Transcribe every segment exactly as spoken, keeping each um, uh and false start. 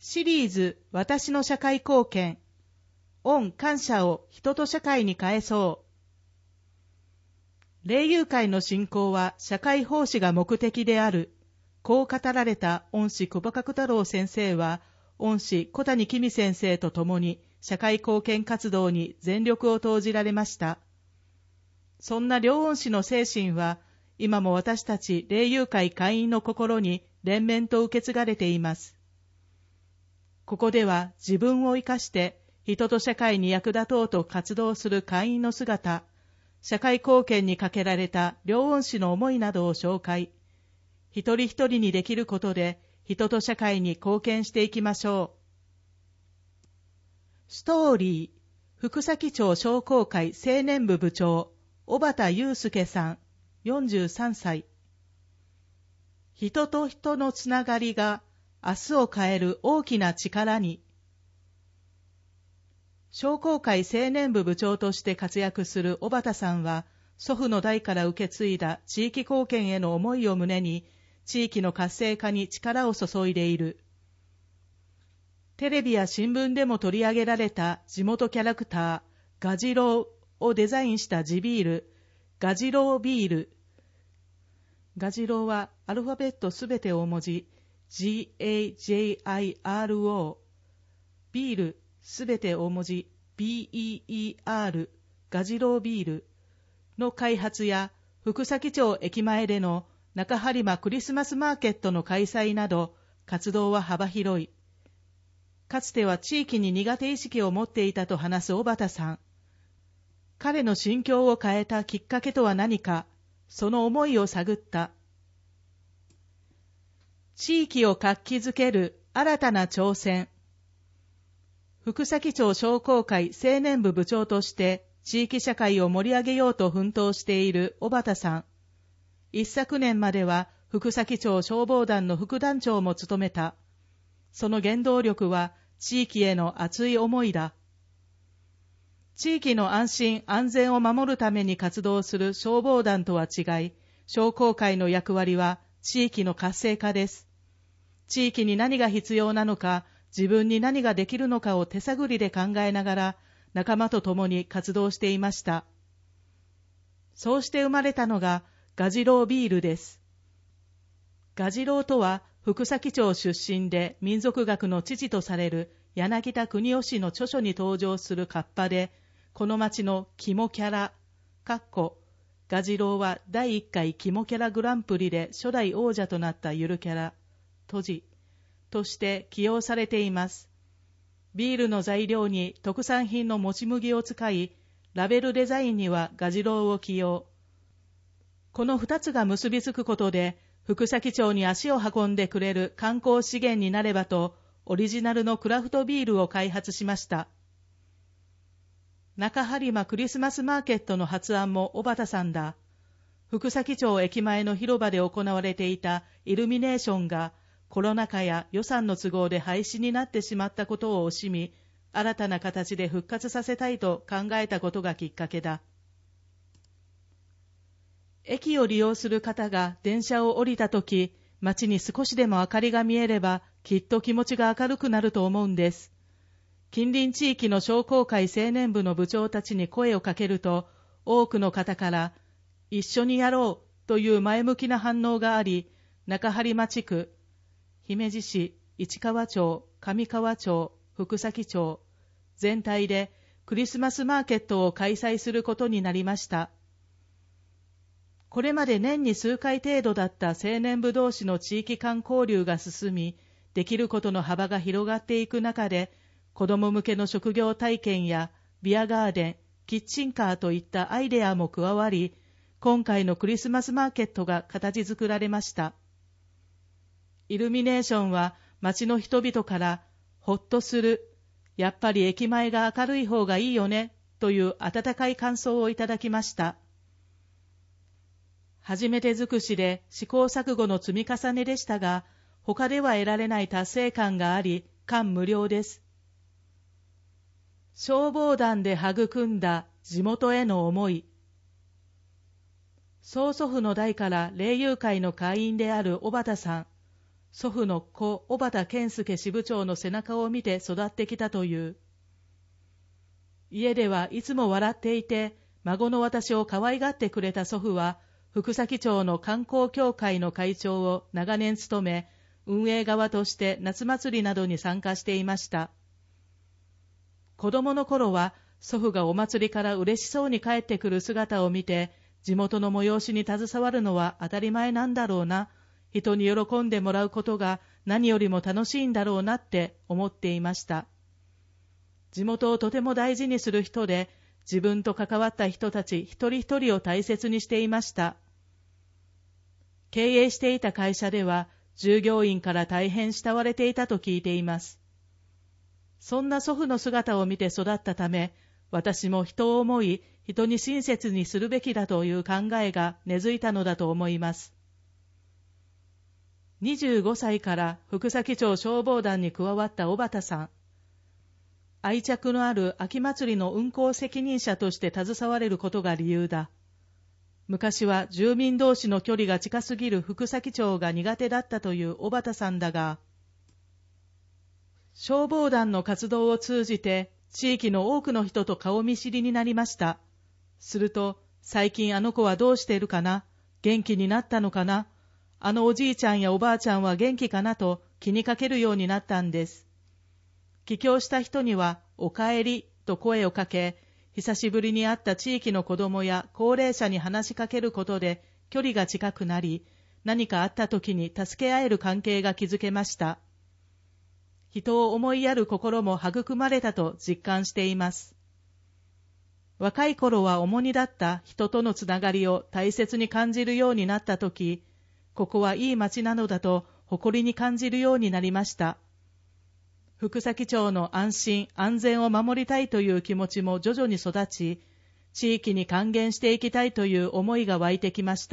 シリーズ私の社会貢献。御感謝を人と社会に返そう。霊友会の信仰は社会奉仕が目的である。こう語られた恩師久保角太郎先生は、恩師小谷公先生と共に社会貢献活動に全力を投じられました。そんな両恩師の精神は、今も私たち霊友会会員の心に連綿と受け継がれています。ここでは自分を生かして人と社会に役立とうと活動する会員の姿、社会貢献にかけられた両恩師の思いなどを紹介。一人一人にできることで人と社会に貢献していきましょう。ストーリー、福崎町商工会青年部部長、小畑祐介さん、よんじゅうさんさい。人と人のつながりが明日を変える大きな力に。商工会青年部部長として活躍する小畑さんは、祖父の代から受け継いだ地域貢献への思いを胸に、地域の活性化に力を注いでいる。テレビや新聞でも取り上げられた地元キャラクター、ガジロウをデザインした地ビール、ガジロウビール。ガジロウはアルファベットすべて大文字、ジーエージェイアイアールオー。ビール、すべて大文字、ビーイーイーアール、ガジロウビールの開発や、福崎町駅前での中播磨クリスマスマーケットの開催など、活動は幅広い。かつては地域に苦手意識を持っていたと話す小畑さん。彼の心境を変えたきっかけとは何か、その思いを探った。地域を活気づける新たな挑戦。福崎町商工会青年部部長として地域社会を盛り上げようと奮闘している小畑さん。一昨年までは福崎町消防団の副団長も務めた。その原動力は地域への熱い思いだ。地域の安心安全を守るために活動する消防団とは違い、商工会の役割は地域の活性化です。地域に何が必要なのか、自分に何ができるのかを手探りで考えながら、仲間と共に活動していました。そうして生まれたのがガジロウビールです。ガジロウとは、福崎町出身で民族学の父とされる柳田国男氏の著書に登場するカッパで、この町の肝キャラ、かっこガジロウはだいいっかい肝キャラグランプリで初代王者となったゆるキャラ、閉じ、として起用されています。ビールの材料に特産品のもち麦を使い、ラベルデザインにはガジロウを起用。この二つが結びつくことで、福崎町に足を運んでくれる観光資源になればと、オリジナルのクラフトビールを開発しました。中播磨クリスマスマーケットの発案も小畑さんだ。福崎町駅前の広場で行われていたイルミネーションが、コロナ禍や予算の都合で廃止になってしまったことを惜しみ、新たな形で復活させたいと考えたことがきっかけだ。駅を利用する方が電車を降りたとき、街に少しでも明かりが見えれば、きっと気持ちが明るくなると思うんです。近隣地域の商工会青年部の部長たちに声をかけると、多くの方から、一緒にやろうという前向きな反応があり、中播磨地区、姫路市、市川町、上川町、福崎町、全体でクリスマスマーケットを開催することになりました。これまで年に数回程度だった青年部同士の地域間交流が進み、できることの幅が広がっていく中で、子ども向けの職業体験やビアガーデン、キッチンカーといったアイデアも加わり、今回のクリスマスマーケットが形作られました。イルミネーションは街の人々からほっとする、やっぱり駅前が明るい方がいいよねという温かい感想をいただきました。初めて尽くしで試行錯誤の積み重ねでしたが、他では得られない達成感があり、感無量です。消防団で育んだ地元への思い。曽祖父の代から霊友会の会員である小畑さん。 祖父の故小畑健介支部長の背中を見て育ってきたという。家ではいつも笑っていて、孫の私を可愛がってくれた祖父は、福崎町の観光協会の会長を長年務め、運営側として夏祭りなどに参加していました。子供の頃は、祖父がお祭りから嬉しそうに帰ってくる姿を見て、地元の催しに携わるのは当たり前なんだろうな、人に喜んでもらうことが何よりも楽しいんだろうなって思っていました。地元をとても大事にする人で、自分と関わった人たち一人一人を大切にしていました。経営していた会社では、従業員から大変慕われていたと聞いています。そんな祖父の姿を見て育ったため、私も人を思い、人に親切にするべきだという考えが根付いたのだと思います。にじゅうごさいから福崎町消防団に加わった小畑さん。愛着のある秋祭りの運行責任者として携われることが理由だ。昔は住民同士の距離が近すぎる福崎町が苦手だったという小畑さんだが、消防団の活動を通じて地域の多くの人と顔見知りになりました。すると、最近あの子はどうしているかな？元気になったのかな？あのおじいちゃんやおばあちゃんは元気かなと気にかけるようになったんです。帰郷した人には、おかえりと声をかけ、久しぶりに会った地域の子供や高齢者に話しかけることで距離が近くなり、何かあった時に助け合える関係が築けました。人を思いやる心も育まれたと実感しています。若い頃は重荷だった人とのつながりを大切に感じるようになったとき、ここはいい町なのだと誇りに感じるようになりました。福崎町の安心安全を守りたいという気持ちも徐々に育ち、地域に還元していきたいという思いが湧いてきました。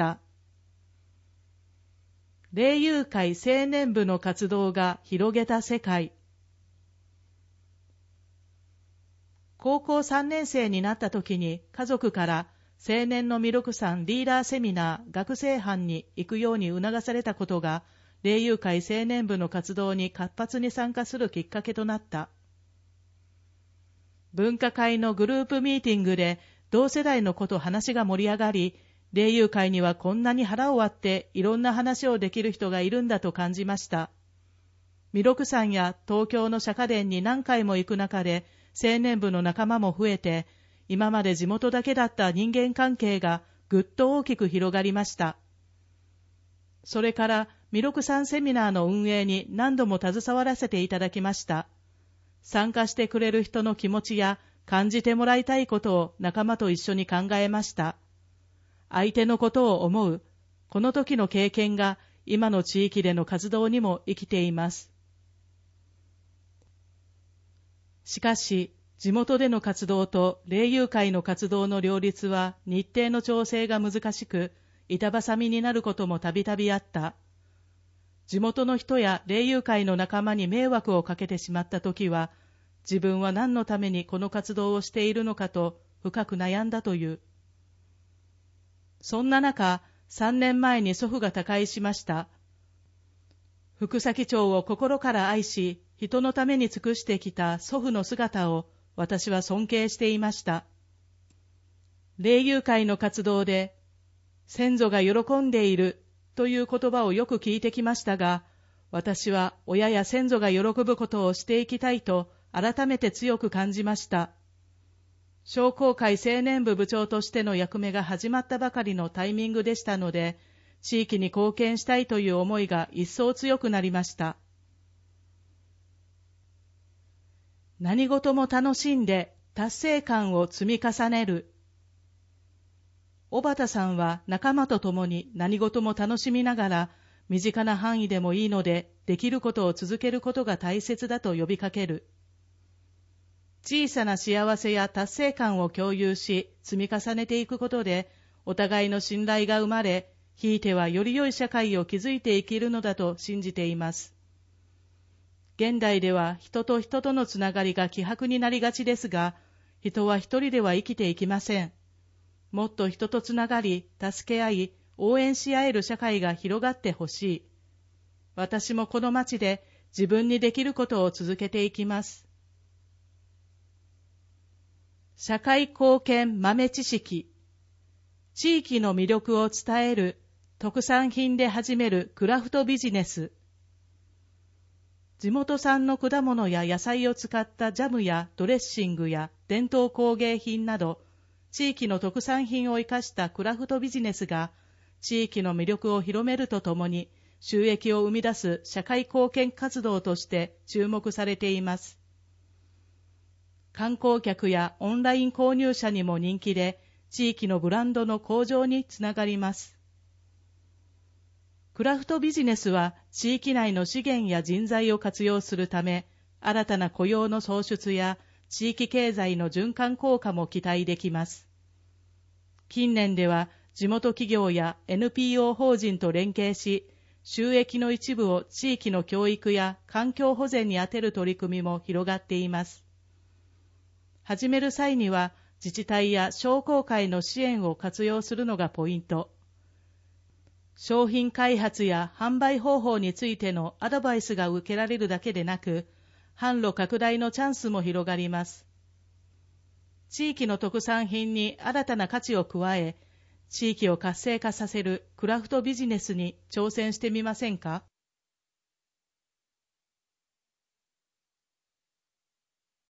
霊友会青年部の活動が広げた世界。高校さんねん生になった時に家族から青年の弥勒さんリーダーセミナー学生班に行くように促されたことが、霊友会青年部の活動に活発に参加するきっかけとなった。文化会のグループミーティングで同世代の子と話が盛り上がり、霊友会にはこんなに腹を割っていろんな話をできる人がいるんだと感じました。弥勒さんや東京の釈迦殿に何回も行く中で、青年部の仲間も増えて、今まで地元だけだった人間関係がぐっと大きく広がりました。それから弥勒さんセミナーの運営に何度も携わらせていただきました。参加してくれる人の気持ちや感じてもらいたいことを仲間と一緒に考えました。相手のことを思う、この時の経験が今の地域での活動にも生きています。しかし、地元での活動と霊友会の活動の両立は日程の調整が難しく、板挟みになることもたびたびあった。地元の人や霊友会の仲間に迷惑をかけてしまったときは、自分は何のためにこの活動をしているのかと深く悩んだという。そんな中、さんねんまえに祖父が他界しました。福崎町を心から愛し、人のために尽くしてきた祖父の姿を私は尊敬していました。霊友会の活動で、先祖が喜んでいるという言葉をよく聞いてきましたが、私は親や先祖が喜ぶことをしていきたいと改めて強く感じました。商工会青年部部長としての役目が始まったばかりのタイミングでしたので、地域に貢献したいという思いが一層強くなりました。何事も楽しんで達成感を積み重ねる。小畑さんは仲間と共に何事も楽しみながら、身近な範囲でもいいので、できることを続けることが大切だと呼びかける。小さな幸せや達成感を共有し、積み重ねていくことで、お互いの信頼が生まれ、ひいてはより良い社会を築いていけるのだと信じています。現代では人と人とのつながりが希薄になりがちですが、人は一人では生きていきません。もっと人とつながり、助け合い、応援し合える社会が広がってほしい。 私もこの町で自分にできることを続けていきます。社会貢献豆知識。地域の魅力を伝える特産品で始めるクラフトビジネス。地元産の果物や野菜を使ったジャムやドレッシングや伝統工芸品など、地域の特産品を生かしたクラフトビジネスが、地域の魅力を広めるとともに、収益を生み出す社会貢献活動として注目されています。観光客やオンライン購入者にも人気で、地域のブランドの向上につながります。クラフトビジネスは地域内の資源や人材を活用するため、新たな雇用の創出や地域経済の循環効果も期待できます。近年では地元企業や エヌピーオー 法人と連携し、収益の一部を地域の教育や環境保全に充てる取り組みも広がっています。始める際には自治体や商工会の支援を活用するのがポイント。商品開発や販売方法についてのアドバイスが受けられるだけでなく、販路拡大のチャンスも広がります。地域の特産品に新たな価値を加え、地域を活性化させるクラフトビジネスに挑戦してみませんか？